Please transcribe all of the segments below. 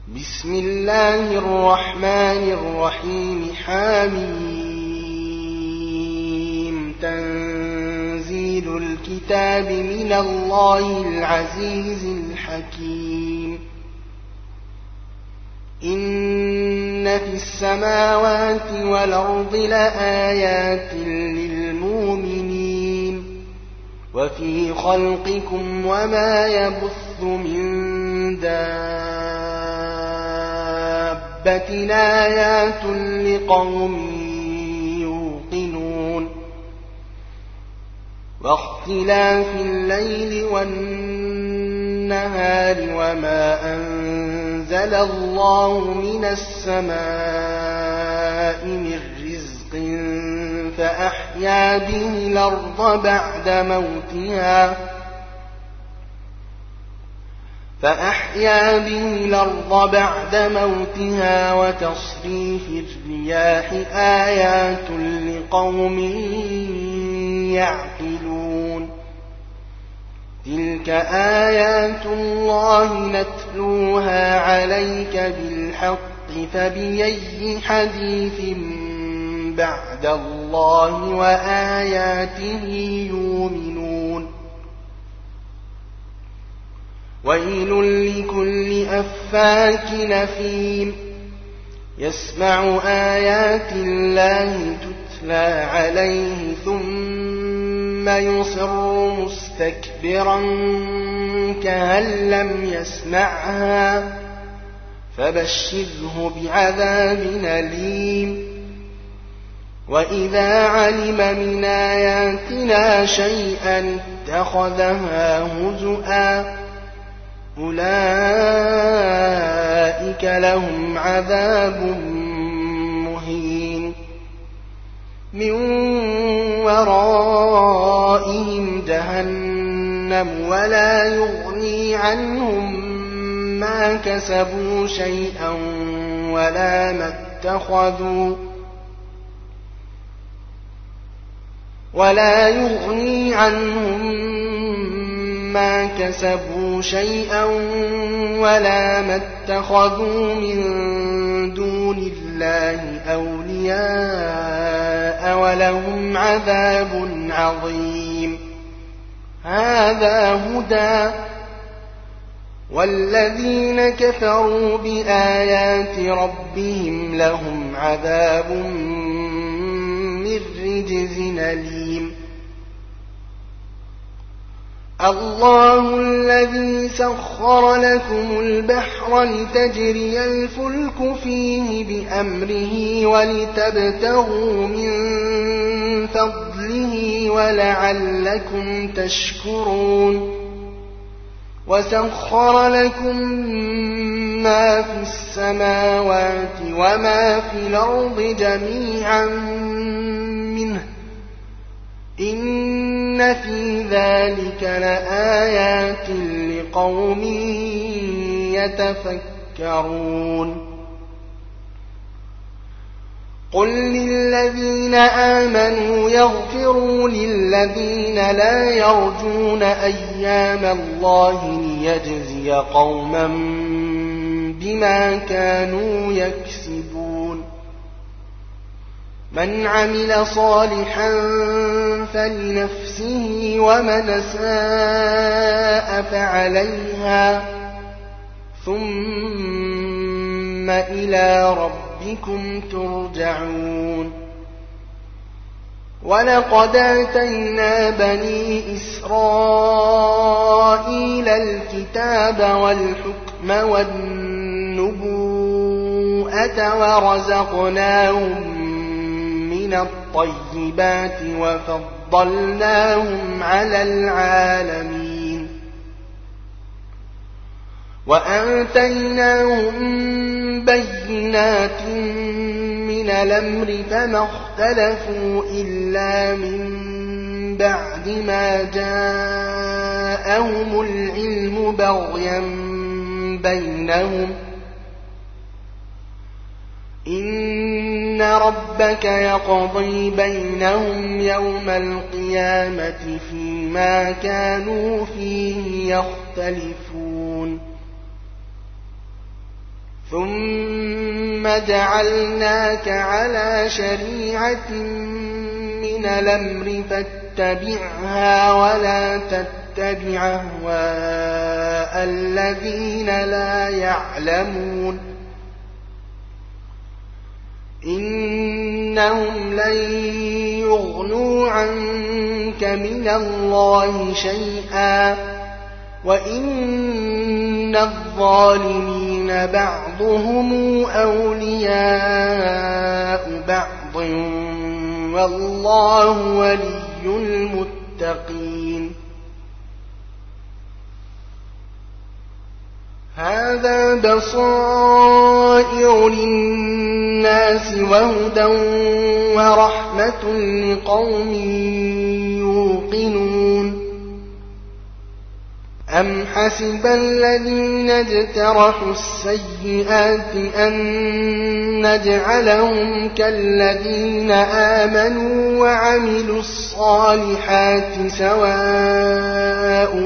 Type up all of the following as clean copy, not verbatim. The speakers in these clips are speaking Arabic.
بسم الله الرحمن الرحيم. حميم. تنزيل الكتاب من الله العزيز الحكيم. إن في السماوات والأرض لآيات للمؤمنين وفي خلقكم وما يبث من دابة آيات لقوم يوقنون. واختلاف الليل والنهار وما أنزل الله من السماء من رزق فأحيا به الأرض بعد موتها وتصريف الرياح آيات لقوم يعقلون. تلك آيات الله نتلوها عليك بالحق فبأي حديث بعد الله وآياته يؤمنون. ويل لكل أفاك أثيم يسمع آيات الله تتلى عليه ثم يصر مستكبرا كأن لم يسمعها فبشره بعذاب أليم. وإذا علم من آياتنا شيئا اتخذها هزؤا أولئك لهم عذاب مهين. من ورائهم جهنم ولا يغني عنهم ما كسبوا شيئا ولا يغني عنهم ما كسبوا شيئا ولا ما اتخذوا من دون الله أولياء ولهم عذاب عظيم. هذا هدى والذين كفروا بآيات ربهم لهم عذاب من رجز أليم. الله الذي سخر لكم البحر لتجري الفلك فيه بأمره ولتبتغوا من فضله ولعلكم تشكرون. وسخر لكم ما في السماوات وما في الأرض جميعا منه إن في ذلك لآيات لقوم يتفكرون. قل للذين آمنوا يغفروا للذين لا يرجون أيام الله ليجزي قوما بما كانوا يكسبون. من عمل صالحا فلنفسه ومن أساء فعليها ثم إلى ربكم ترجعون. ولقد آتينا بني إسرائيل الكتاب والحكم والنبوءة ورزقناهم من الطيبات وفضلناهم على العالمين. وآتيناهم بينات من الأمر فما اختلفوا إلا من بعد ما جاءهم العلم بغيا بينهم. إن ربك يقضي بينهم يوم القيامة فيما كانوا فيه يختلفون. ثم جعلناك على شريعة من الأمر فاتبعها ولا تتبع أهواء الذين لا يعلمون إنهم لن يغنوا عنك من الله شيئا وإن الظالمين بعضهم أولياء بعض والله ولي المتقين هذا بصائر للناس وهدى ورحمة لقوم يوقنون أم حسب الذين اجترحوا السيئات أن نجعلهم كالذين آمنوا وعملوا الصالحات سواء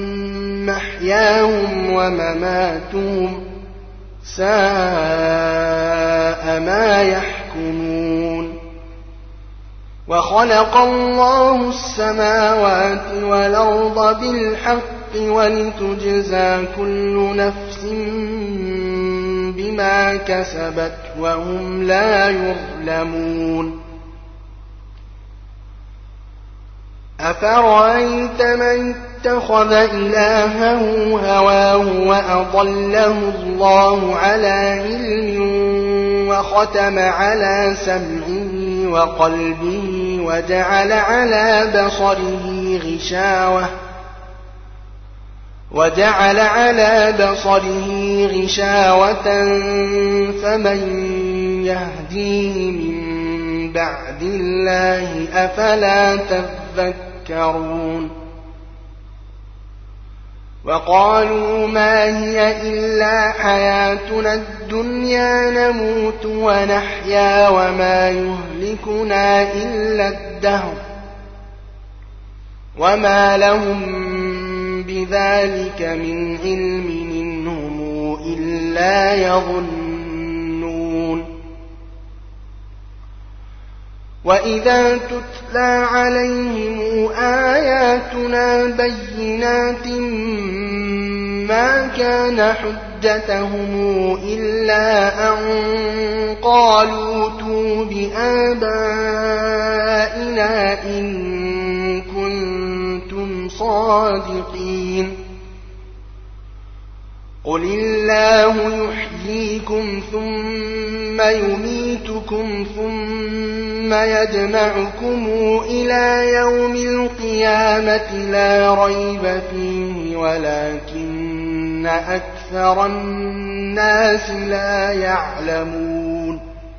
محياهم ومماتهم ساء ما يحكمون وخلق الله السماوات والأرض بالحق ولتجزى كل نفس بما كسبت وهم لا يظلمون أفرأيت من اتخذ إلهه هواه وأضله الله على علم وختم على سمعه وقلبه وجعل على بصره غشاوة فمن يهديه من بعد الله أفلا تذكرون وقالوا ما هي إلا حياتنا الدنيا نموت ونحيا وما يهلكنا إلا الدهر وما لهم بذلك من علم إنهم إلا يظنون وإذا تتلى عليهم آياتنا بينات ما كان حجتهم إلا أن قالوا ائتوا بآبائنا إن كنتم صادقين قل الله يحييكم ثم يميتكم ثم يجمعكم إلى يوم القيامة لا ريب فيه ولكن أكثر الناس لا يعلمون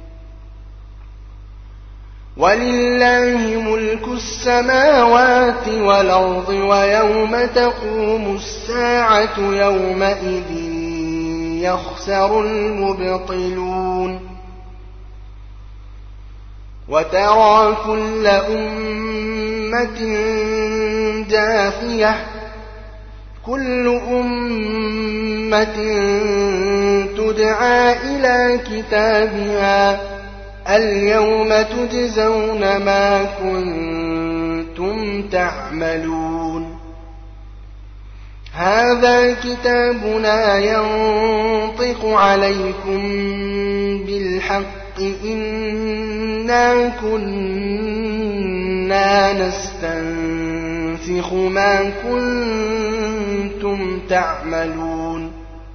ولله ملك السماوات والأرض ويوم تقوم الساعة يومئذ يخسر المبطلون وترى كل أمة جاثية كل أمة تدعى إلى كتابها اليوم تجزون ما كنتم تعملون هذا كتابنا ينطق عليكم بالحق إنا كنا نستنسخ ما كنتم تعملون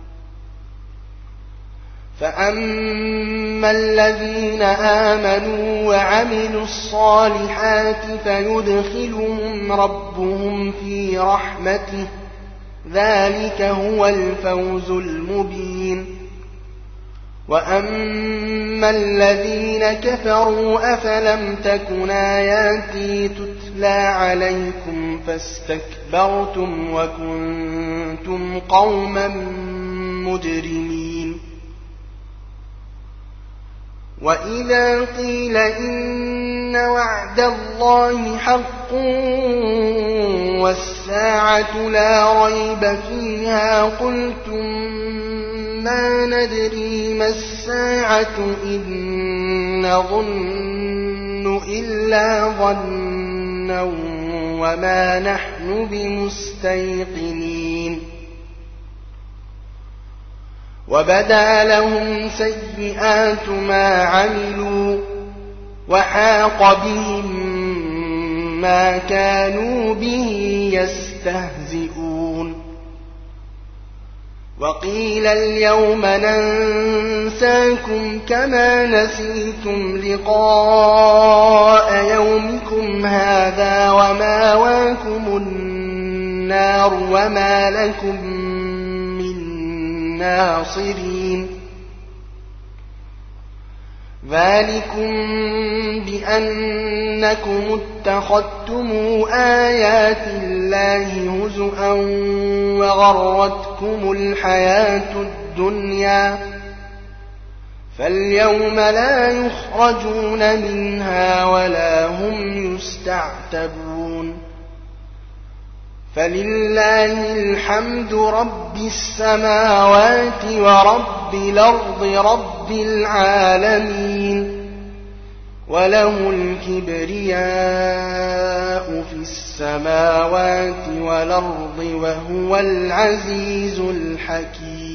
فأما الذين آمنوا وعملوا الصالحات فيدخلهم ربهم في رحمته ذلك هو الفوز المبين وأما الذين كفروا أفلم تكن آياتي تتلى عليكم فاستكبرتم وكنتم قوما مجرمين وإذا قيل إن وعد الله حق والساعة لا ريب فيها قلتم ما ندري ما الساعة إن نظن إلا ظنا وما نحن بمستيقنين وبدا لهم سيئات ما عملوا وحاق بهم ما كانوا به يستهزئون وقيل اليوم ننساكم كما نسيتم لقاء يومكم هذا وماواكم النار وما لكم من ناصرين ذلكم بأنكم اتخذتم آيات الله هزؤا وغرتكم الحياة الدنيا فاليوم لا يخرجون منها ولا هم يستعتبون فلله الحمد رب السماوات ورب الأرض رب العالمين وله الكبرياء في السماوات والأرض وهو العزيز الحكيم